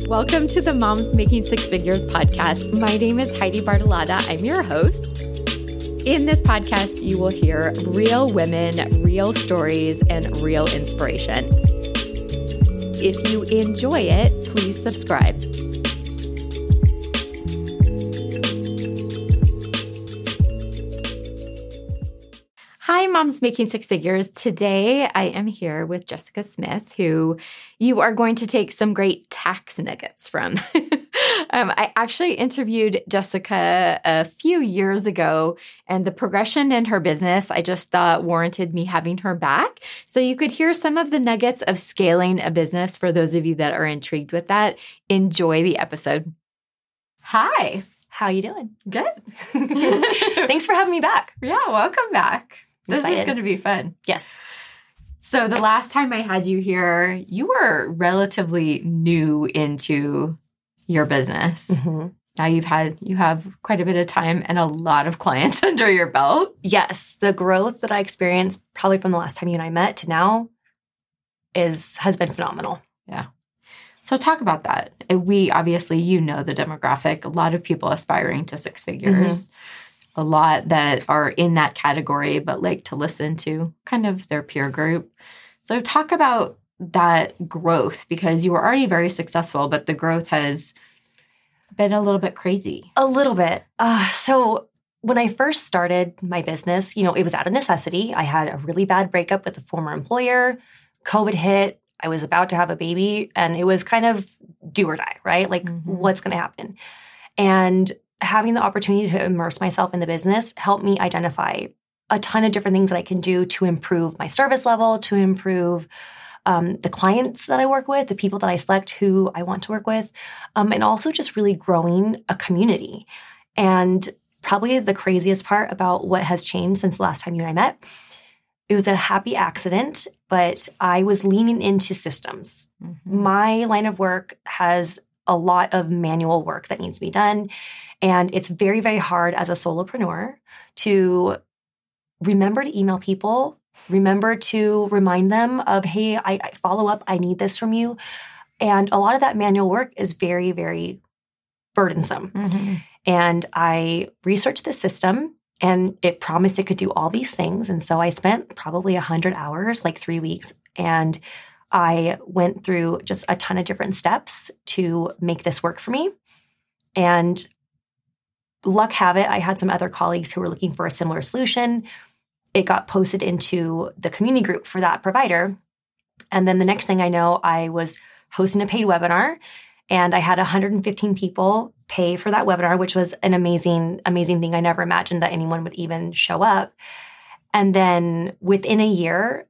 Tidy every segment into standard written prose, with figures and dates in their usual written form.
Welcome to the Moms Making Six Figures podcast. My name is Heidi Bartolotta. I'm your host. In this podcast, you will hear real women, real stories, and real inspiration. If you enjoy it, please subscribe. Hi, Moms Making Six Figures. Today, I am here with Jessica Smith, who you are going to take some great tax nuggets from. I actually interviewed Jessica a few years ago, and the progression in her business, I just thought warranted me having her back. So you could hear some of the nuggets of scaling a business for those of you that are intrigued with that. Enjoy the episode. Hi. How you doing? Good. Thanks for having me back. Yeah, welcome back. This Excited. is going to be fun. Yes. So the last time I had you here, you were relatively new into your business. Mm-hmm. Now you have quite a bit of time and a lot of clients under your belt. Yes. The growth that I experienced probably from the last time you and I met to now has been phenomenal. Yeah. So talk about that. We obviously, you know the demographic, a lot of people aspiring to six figures. Mm-hmm. A lot that are in that category, but like to listen to kind of their peer group. So talk about that growth, because you were already very successful, but the growth has been a little bit crazy. A little bit. So when I first started my business, it was out of necessity. I had a really bad breakup with a former employer. COVID hit. I was about to have a baby, and it was kind of do or die, right? Like, what's going to happen? And having the opportunity to immerse myself in the business helped me identify a ton of different things that I can do to improve my service level, to improve the clients that I work with, the people that I select who I want to work with, and also just really growing a community. And probably the craziest part about what has changed since the last time you and I met, it was a happy accident, but I was leaning into systems. Mm-hmm. My line of work has a lot of manual work that needs to be done. And it's very, very hard as a solopreneur to remember to email people, remember to remind them of, hey, I follow up, I need this from you. And a lot of that manual work is very, very burdensome. Mm-hmm. And I researched the system, and it promised it could do all these things. And so I spent probably 100 hours, like 3 weeks, and I went through just a ton of different steps to make this work for me. And luck have it, I had some other colleagues who were looking for a similar solution. It got posted into the community group for that provider. And then the next thing I know, I was hosting a paid webinar, and I had 115 people pay for that webinar, which was an amazing, amazing thing. I never imagined that anyone would even show up. And then within a year,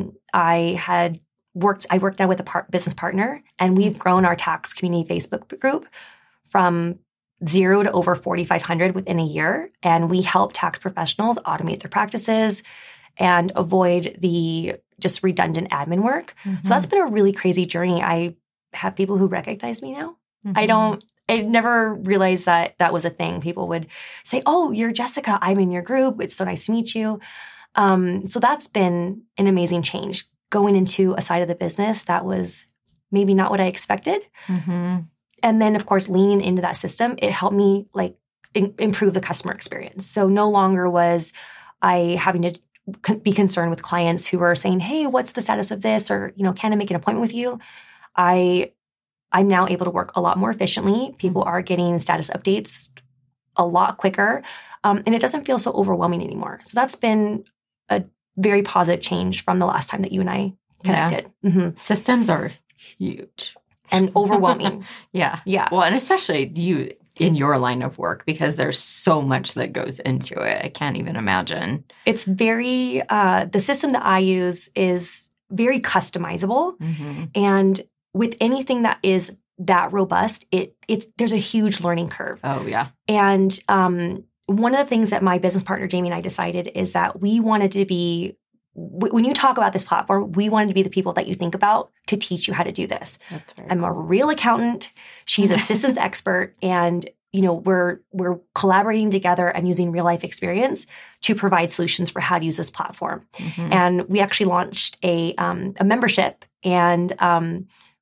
I worked now with a business partner, and we've grown our tax community Facebook group from 0 to over 4,500 within a year. And we help tax professionals automate their practices and avoid the just redundant admin work. Mm-hmm. So that's been a really crazy journey. I have people who recognize me now. Mm-hmm. I never realized that was a thing. People would say, oh, you're Jessica. I'm in your group. It's so nice to meet you. So that's been an amazing change. Going into a side of the business that was maybe not what I expected. Mm-hmm. And then, of course, leaning into that system, it helped me improve the customer experience. So no longer was I having to be concerned with clients who were saying, hey, what's the status of this? Or, can I make an appointment with you? I'm now able to work a lot more efficiently. People are getting status updates a lot quicker. And it doesn't feel so overwhelming anymore. So that's been a very positive change from the last time that you and I connected. Yeah. Mm-hmm. Systems are huge. And overwhelming. Yeah. Yeah. Well, and especially you in your line of work, because there's so much that goes into it. I can't even imagine. It's very, the system that I use is very customizable. Mm-hmm. And with anything that is that robust, there's a huge learning curve. Oh, yeah. And one of the things that my business partner, Jamie, and I decided is that we wanted to be, when you talk about this platform, we wanted to be the people that you think about to teach you how to do this. I'm a real accountant. She's a systems expert. And, we're collaborating together and using real life experience to provide solutions for how to use this platform. Mm-hmm. And we actually launched a membership, and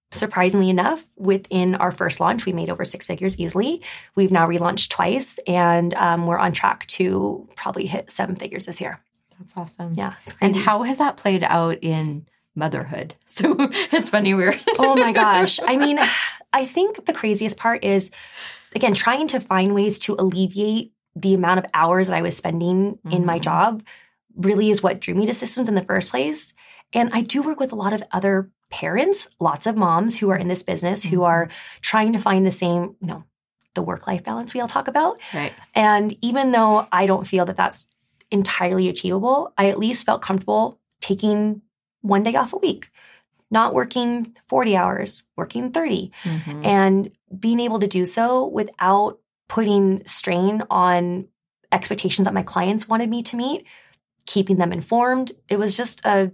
surprisingly enough, within our first launch, we made over 6 figures easily. We've now relaunched twice, and we're on track to probably hit 7 figures this year. That's awesome. Yeah. It's crazy. And how has that played out in motherhood? So it's funny. Oh my gosh. I mean, I think the craziest part is, again, trying to find ways to alleviate the amount of hours that I was spending in my job really is what drew me to systems in the first place. And I do work with a lot of other parents, lots of moms who are in this business who are trying to find the same, the work-life balance we all talk about. Right. And even though I don't feel that that's entirely achievable, I at least felt comfortable taking one day off a week, not working 40 hours, working 30, and being able to do so without putting strain on expectations that my clients wanted me to meet, keeping them informed. It was just a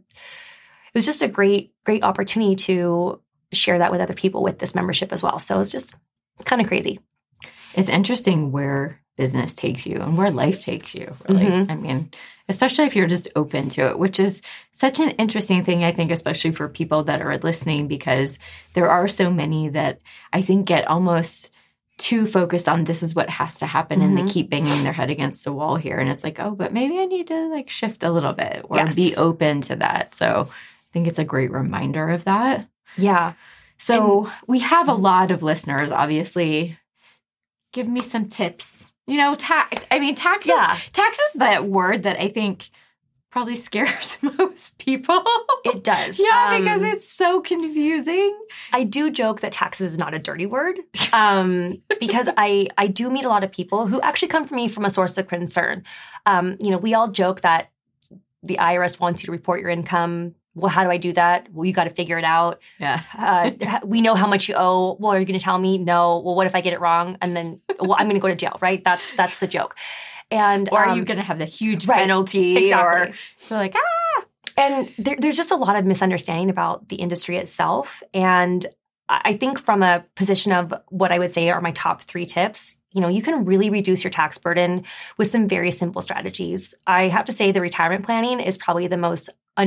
great opportunity to share that with other people with this membership as well. So it's kind of crazy. It's interesting where business takes you and where life takes you, really. I mean, especially if you're just open to it, which is such an interesting thing, I think, especially for people that are listening, because there are so many that I think get almost too focused on this is what has to happen and they keep banging their head against a wall here. And it's like, oh, but maybe I need to shift a little bit or be open to that. So I think it's a great reminder of that. Yeah. So we have a lot of listeners, obviously. Give me some tips. Tax. I mean, tax is that word that I think probably scares most people. It does. Yeah, because it's so confusing. I do joke that taxes is not a dirty word because I do meet a lot of people who actually come from me from a source of concern. We all joke that the IRS wants you to report your income. Well, how do I do that? Well, you got to figure it out. Yeah. We know how much you owe. Well, are you going to tell me? No. Well, what if I get it wrong? And then, well, I'm going to go to jail, right? That's the joke. And or are you going to have the huge right, penalty? Exactly. Or so like, And there's just a lot of misunderstanding about the industry itself. And I think from a position of what I would say are my top 3 tips, you can really reduce your tax burden with some very simple strategies. I have to say the retirement planning is probably the most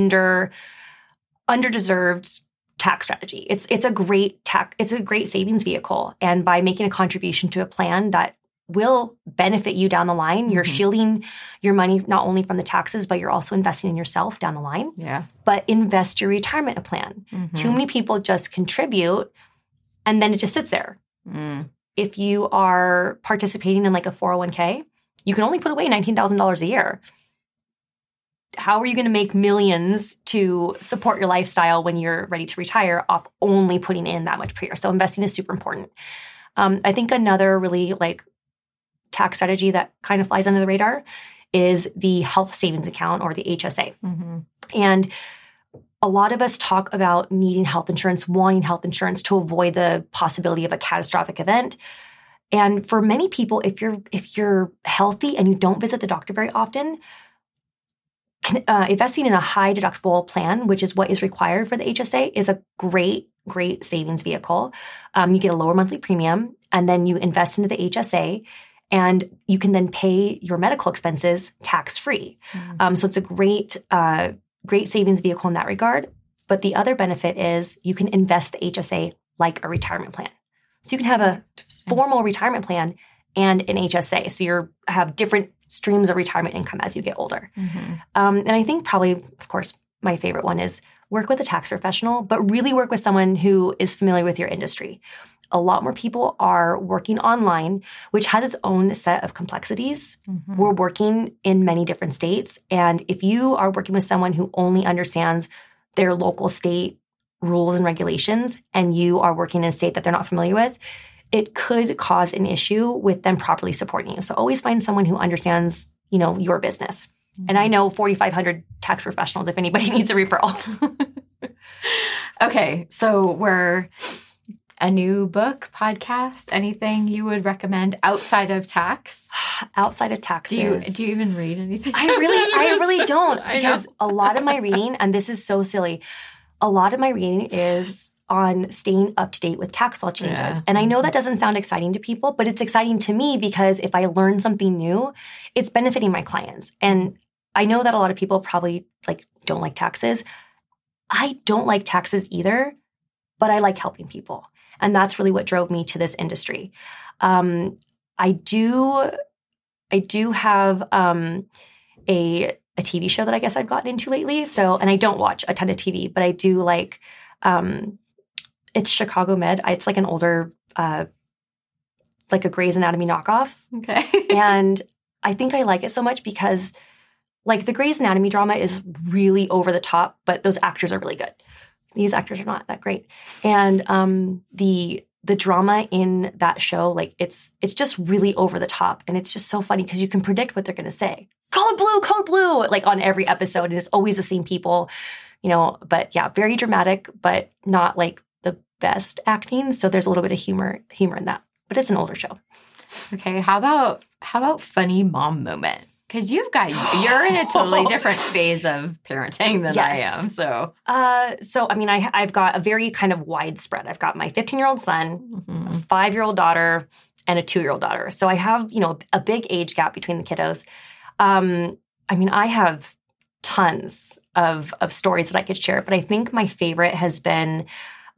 underdeserved tax strategy. It's a great savings vehicle. And by making a contribution to a plan that will benefit you down the line, you're shielding your money not only from the taxes, but you're also investing in yourself down the line. Yeah. But invest your retirement plan. Too many people just contribute and then it just sits there. If you are participating in like a 401k, you can only put away $19,000 a year. How are you going to make millions to support your lifestyle when you're ready to retire off only putting in that much per year? So investing is super important. I think another really tax strategy that kind of flies under the radar is the health savings account or the HSA. And a lot of us talk about needing health insurance, wanting health insurance to avoid the possibility of a catastrophic event. And for many people, if you're healthy and you don't visit the doctor very often, investing in a high deductible plan, which is what is required for the HSA, is a great savings vehicle. You get a lower monthly premium, and then you invest into the HSA, and you can then pay your medical expenses tax-free. So it's a great savings vehicle in that regard. But the other benefit is you can invest the HSA like a retirement plan. So you can have a formal retirement plan and an HSA. So you have different streams of retirement income as you get older. And I think probably, of course, my favorite one is work with a tax professional, but really work with someone who is familiar with your industry. A lot more people are working online, which has its own set of complexities. We're working in many different states. And if you are working with someone who only understands their local state rules and regulations, and you are working in a state that they're not familiar with, it could cause an issue with them properly supporting you. So always find someone who understands, your business. And I know 4,500 tax professionals if anybody needs a referral. Okay, so we're a new book, podcast, anything you would recommend outside of tax? Outside of taxes. Do you even read anything? I really don't, because a lot of my reading, and this is so silly, a lot of my reading is on staying up to date with tax law changes. Yeah. And I know that doesn't sound exciting to people, but it's exciting to me because if I learn something new, it's benefiting my clients. And I know that a lot of people probably don't like taxes. I don't like taxes either, but I like helping people. And that's really what drove me to this industry. I do have a TV show that I guess I've gotten into lately. So, and I don't watch a ton of TV, but I do like, it's Chicago Med. It's like an older, like a Grey's Anatomy knockoff. Okay. And I think I like it so much because like the Grey's Anatomy drama is really over the top, but those actors are really good. These actors are not that great. And the drama in that show, like it's just really over the top. And it's just so funny because you can predict what they're going to say. Code blue, like on every episode. And it's always the same people, but yeah, very dramatic, but not like the best acting. So there's a little bit of humor in that, but it's an older show. Okay. How about funny mom moment? Because you're in a totally different phase of parenting than I am. So I mean, I've got a very kind of widespread. I've got my 15-year-old son, a 5-year-old daughter, and a 2-year-old daughter. So I have, a big age gap between the kiddos. I mean, I have tons of stories that I could share, but I think my favorite has been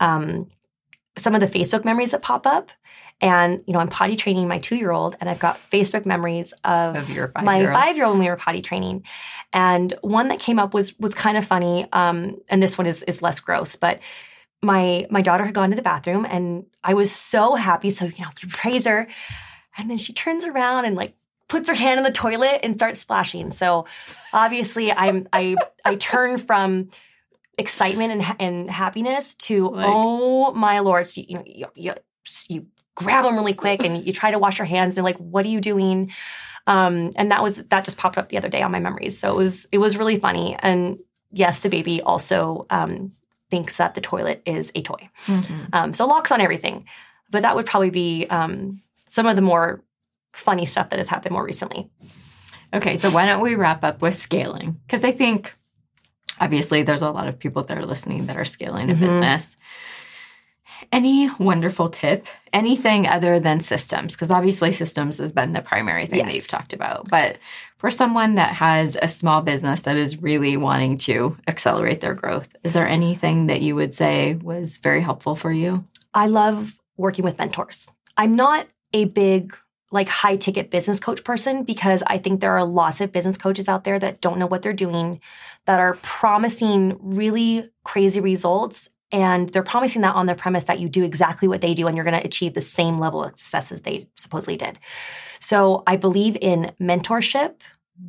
some of the Facebook memories that pop up. And, I'm potty training my 2-year-old, and I've got Facebook memories of your 5-year-old. My 5-year-old when we were potty training. And one that came up was kind of funny, and this one is less gross, but my daughter had gone to the bathroom, and I was so happy. So, you praise her. And then she turns around and, like, puts her hand in the toilet and starts splashing. So, obviously, I turn from excitement and happiness to, oh, my Lord. So, you grab them really quick and you try to wash your hands. They're like, what are you doing? And that just popped up the other day on my memories. So it was really funny. And yes, the baby also thinks that the toilet is a toy. Mm-hmm. So locks on everything. But that would probably be some of the more funny stuff that has happened more recently. Okay, so why don't we wrap up with scaling? Because I think obviously there's a lot of people that are listening that are scaling a business. Any wonderful tip, anything other than systems? Because obviously systems has been the primary thing that you've talked about. But for someone that has a small business that is really wanting to accelerate their growth, is there anything that you would say was very helpful for you? I love working with mentors. I'm not a big high ticket business coach person because I think there are lots of business coaches out there that don't know what they're doing, that are promising really crazy results. And they're promising that on the premise that you do exactly what they do and you're going to achieve the same level of success as they supposedly did. So I believe in mentorship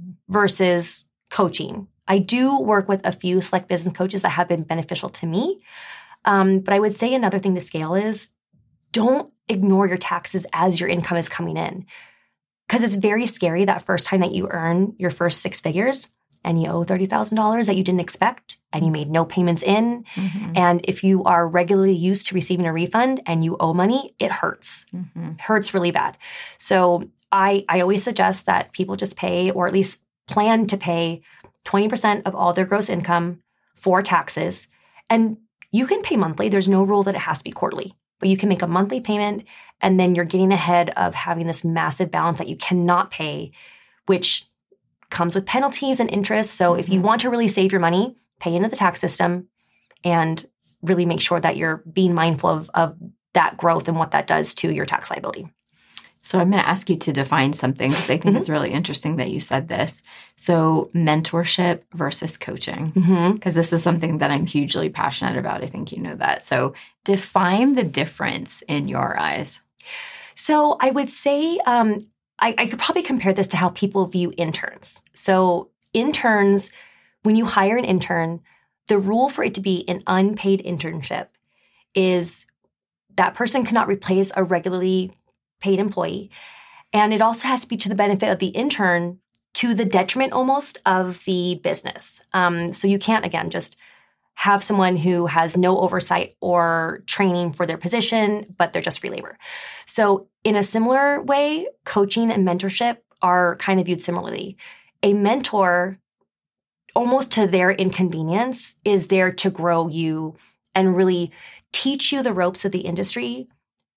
versus coaching. I do work with a few select business coaches that have been beneficial to me. But I would say another thing to scale is don't ignore your taxes as your income is coming in. Because it's very scary that first time that you earn your first 6 figures and you owe $30,000 that you didn't expect and you made no payments in. Mm-hmm. And if you are regularly used to receiving a refund and you owe money, it hurts. Mm-hmm. It hurts really bad. So I always suggest that people just pay, or at least plan to pay, 20% of all their gross income for taxes. And you can pay monthly. There's no rule that it has to be quarterly, but you can make a monthly payment and then you're getting ahead of having this massive balance that you cannot pay, which comes with penalties and interest. So if you want to really save your money, pay into the tax system and really make sure that you're being mindful of that growth and what that does to your tax liability. So I'm going to ask you to define something because I think it's really interesting that you said this. So mentorship versus coaching, because this is something that I'm hugely passionate about. I think you know that. So define the difference in your eyes. So I would say I could probably compare this to how people view interns. So interns, when you hire an intern, the rule for it to be an unpaid internship is that person cannot replace a regularly paid employee. And it also has to be to the benefit of the intern, to the detriment almost of the business. So you can't, again, just have someone who has no oversight or training for their position, but they're just free labor. So in a similar way, coaching and mentorship are kind of viewed similarly. A mentor, almost to their inconvenience, is there to grow you and really teach you the ropes of the industry,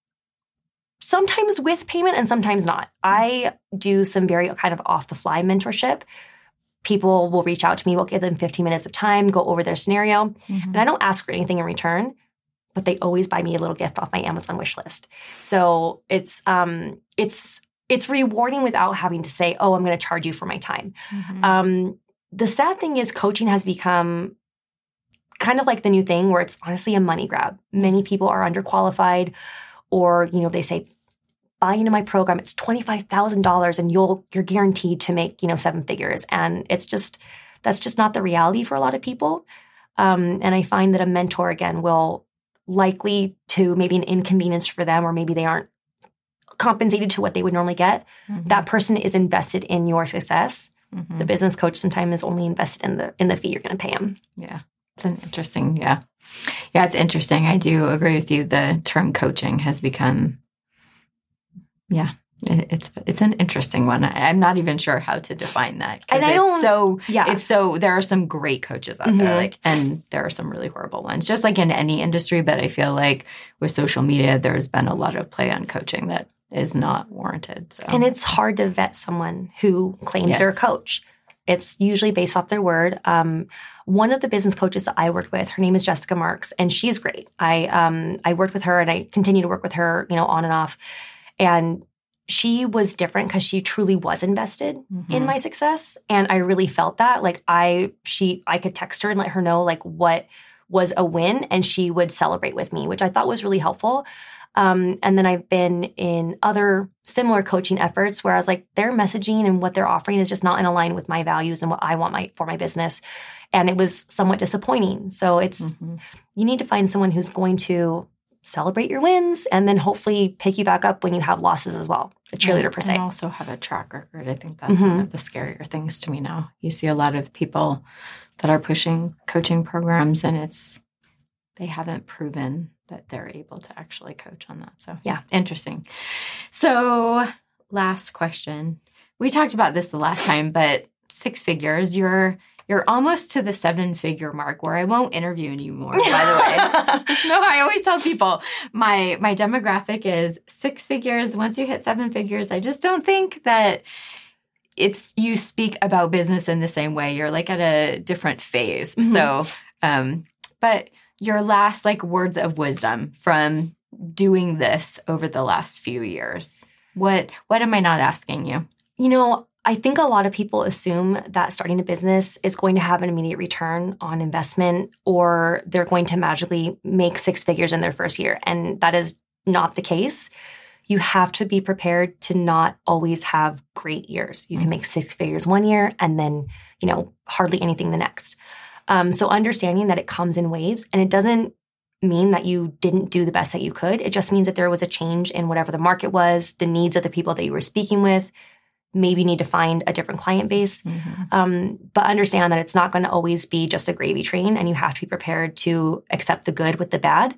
sometimes with payment and sometimes not. I do some very kind of off-the-fly mentorship. People will reach out to me, we'll give them 15 minutes of time, go over their scenario, and I don't ask for anything in return. but they always buy me a little gift off my Amazon wish list. So it's rewarding without having to say, oh, I'm going to charge you for my time. Mm-hmm. The sad thing is coaching has become kind of like the new thing where it's honestly a money grab. Many people are underqualified, or, they say, buy into my program, it's $25,000 and you're guaranteed to make, 7 figures. And that's just not the reality for a lot of people. And I find that a mentor, again, will likely to maybe an inconvenience for them, or maybe they aren't compensated to what they would normally get. Mm-hmm. That person is invested in your success. Mm-hmm. The business coach sometimes is only invested in the fee you're going to pay them. Yeah. It's an interesting, yeah, it's interesting. I do agree with you. The term coaching has become, it's an interesting one. I'm not even sure how to define that. And it's so there are some great coaches out there, and there are some really horrible ones, just like in any industry. But I feel like with social media, there's been a lot of play on coaching that is not warranted. So. And it's hard to vet someone who claims they're a coach. It's usually based off their word. One of the business coaches that I worked with, her name is Jessica Marks, and she's great. I worked with her, and I continue to work with her, on and off. And she was different because she truly was invested in my success. And I really felt that. Like I could text her and let her know like what was a win, and she would celebrate with me, which I thought was really helpful. And then I've been in other similar coaching efforts where I was like, their messaging and what they're offering is just not in line with my values and what I want for my business. And it was somewhat disappointing. So it's, you need to find someone who's going to celebrate your wins and then hopefully pick you back up when you have losses as well. A cheerleader per se. And also have a track record. I think that's one of the scarier things to me now. You see a lot of people that are pushing coaching programs, and they haven't proven that they're able to actually coach on that. So yeah, interesting. So last question. We talked about this the last time, but 6 figures, you're almost to the 7-figure mark where I won't interview anymore, by the way. No, I always tell people my demographic is 6 figures. Once you hit 7 figures, I just don't think that you speak about business in the same way. You're like at a different phase. So, but your last words of wisdom from doing this over the last few years, what am I not asking you? I think a lot of people assume that starting a business is going to have an immediate return on investment, or they're going to magically make 6 figures in their first year. And that is not the case. You have to be prepared to not always have great years. You can make 6 figures one year and then, hardly anything the next. So understanding that it comes in waves, and it doesn't mean that you didn't do the best that you could. It just means that there was a change in whatever the market was, the needs of the people that you were speaking with. Maybe you need to find a different client base. But understand that it's not going to always be just a gravy train, and you have to be prepared to accept the good with the bad.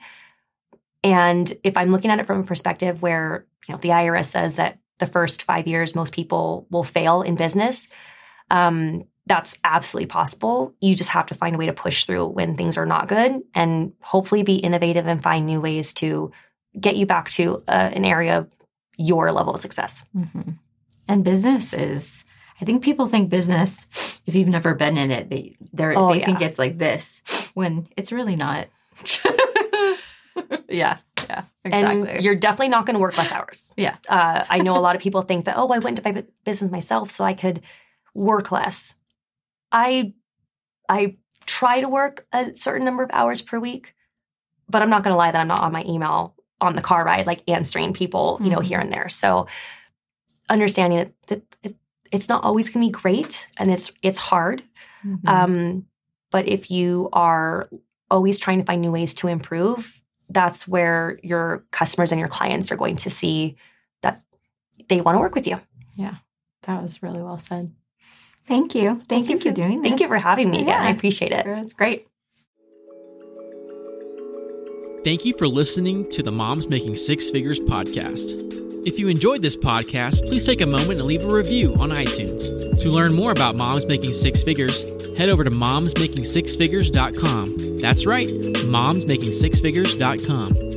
And if I'm looking at it from a perspective where, the IRS says that the first 5 years, most people will fail in business, that's absolutely possible. You just have to find a way to push through when things are not good, and hopefully be innovative and find new ways to get you back to an area of your level of success. And business is, I think people think business, if you've never been in it, they think it's like this, when it's really not. Yeah, exactly. And you're definitely not going to work less hours. Yeah. I know a lot of people think that, I went into my business myself so I could work less. I try to work a certain number of hours per week, but I'm not going to lie that I'm not on my email on the car ride, answering people, here and there. So understanding that it's not always going to be great, and it's hard. But if you are always trying to find new ways to improve, that's where your customers and your clients are going to see that they want to work with you. Yeah, that was really well said. Thank you. Thank you for doing this. Thank you for having me again. I appreciate it. It was great. Thank you for listening to the Moms Making 6 Figures podcast. If you enjoyed this podcast, please take a moment and leave a review on iTunes. To learn more about Moms Making 6 Figures, head over to momsmaking6figures.com. That's right, momsmaking6figures.com.